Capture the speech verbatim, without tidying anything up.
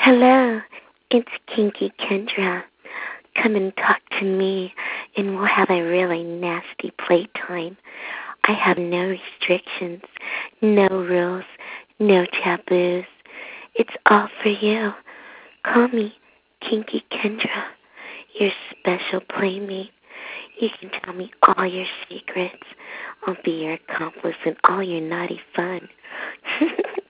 Hello, it's Kinky Kendra. Come and talk to me, and we'll have a really nasty playtime. I have no restrictions, no rules, no taboos. It's all for you. Call me Kinky Kendra, your special playmate. You can tell me all your secrets. I'll be your accomplice in all your naughty fun.